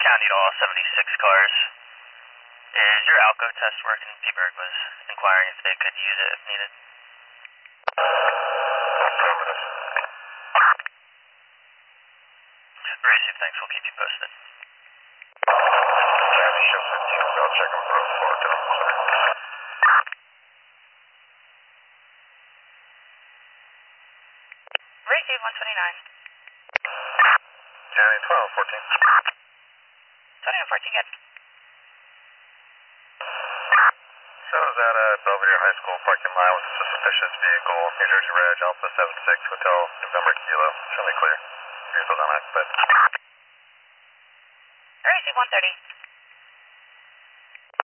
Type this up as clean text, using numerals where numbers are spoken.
County to all 76 cars. Is your ALCO test working? P-Berg was inquiring if they could use it if needed. Affirmative. Receive, thanks. We'll keep you posted. County show 15, I'll check them for a 4 to them, sir. Receive 129. County 12, 14. 2114, good. So is that Belvedere High School parking lot with a suspicious vehicle, New Jersey Reg, Alpha 76, Hotel November Kilo, certainly clear. Vehicles unoccupied. Receive 130.